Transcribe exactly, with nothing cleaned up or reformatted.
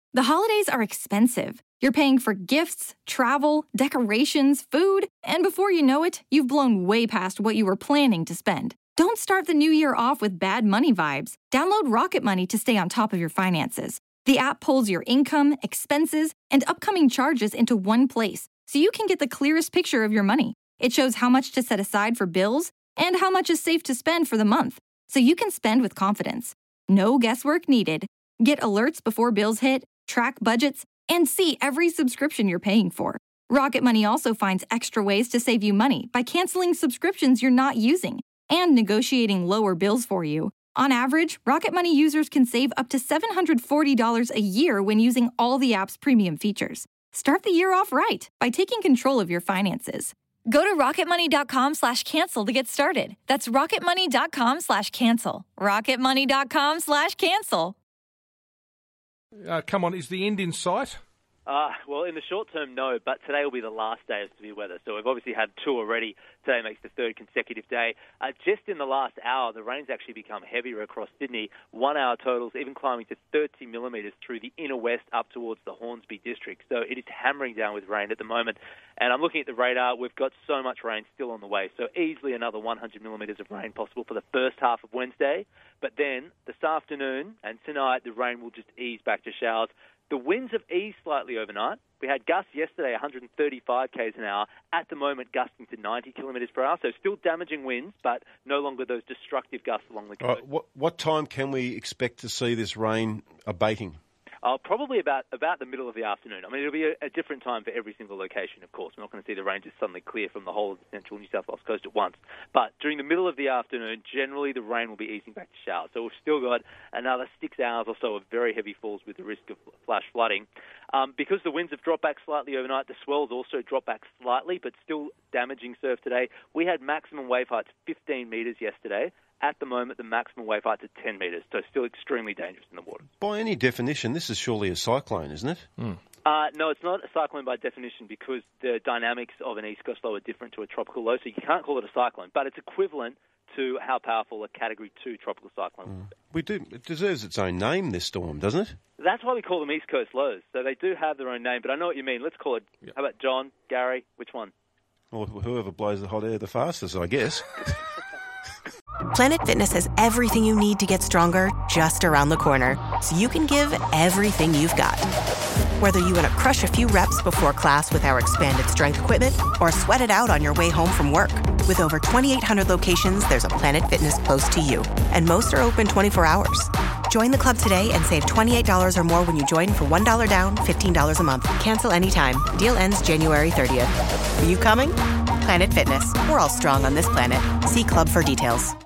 The holidays are expensive. You're paying for gifts, travel, decorations, food, and before you know it, you've blown way past what you were planning to spend. Don't start the new year off with bad money vibes. Download Rocket Money to stay on top of your finances. The app pulls your income, expenses, and upcoming charges into one place, so you can get the clearest picture of your money. It shows how much to set aside for bills and how much is safe to spend for the month, so you can spend with confidence. No guesswork needed. Get alerts before bills hit, track budgets, and see every subscription you're paying for. Rocket Money also finds extra ways to save you money by canceling subscriptions you're not using and negotiating lower bills for you. On average, Rocket Money users can save up to seven hundred forty dollars a year when using all the app's premium features. Start the year off right by taking control of your finances. Go to rocketmoney.com slash cancel to get started. That's rocketmoney.com slash cancel. rocketmoney.com slash cancel. Uh, come on, is the end in sight? Uh, well, in the short term, no, but today will be the last day of severe weather. So we've obviously had two already. Today makes the third consecutive day. Uh, just in the last hour, the rain's actually become heavier across Sydney. One hour totals even climbing to thirty millimetres through the inner west up towards the Hornsby district. So it is hammering down with rain at the moment. And I'm looking at the radar. We've got so much rain still on the way. So easily another one hundred millimetres of rain possible for the first half of Wednesday. But then this afternoon and tonight, the rain will just ease back to showers. The winds have eased slightly overnight. We had gusts yesterday, one hundred thirty-five k's an hour. At the moment, gusting to ninety kilometres per hour. So still damaging winds, but no longer those destructive gusts along the coast. Uh, what, what time can we expect to see this rain abating? Uh, probably about about the middle of the afternoon. I mean, it'll be a, a different time for every single location, of course. We're not going to see the rain just suddenly clear from the whole of the central New South Wales coast at once. But during the middle of the afternoon, generally the rain will be easing back to showers. So we've still got another six hours or so of very heavy falls with the risk of flash flooding. Um, because the winds have dropped back slightly overnight, the swells also dropped back slightly, but still damaging surf today. We had maximum wave heights fifteen metres yesterday. At the moment, the maximum wave height is ten metres, so still extremely dangerous in the water. By any definition, this is surely a cyclone, isn't it? Mm. Uh, no, it's not a cyclone by definition because the dynamics of an east coast low are different to a tropical low, so you can't call it a cyclone, but it's equivalent to how powerful a Category two tropical cyclone mm. would be. We do. It deserves its own name, this storm, doesn't it? That's why we call them east coast lows. So they do have their own name, but I know what you mean. Let's call it, yep. How about John, Gary, which one? Or whoever blows the hot air the fastest, I guess. Planet Fitness has everything you need to get stronger just around the corner, so you can give everything you've got. Whether you want to crush a few reps before class with our expanded strength equipment or sweat it out on your way home from work. With over twenty-eight hundred locations, there's a Planet Fitness close to you, and most are open twenty-four hours. Join the club today and save twenty-eight dollars or more when you join for one dollar down, fifteen dollars a month. Cancel anytime. Deal ends January thirtieth. Are you coming? Planet Fitness. We're all strong on this planet. See club for details.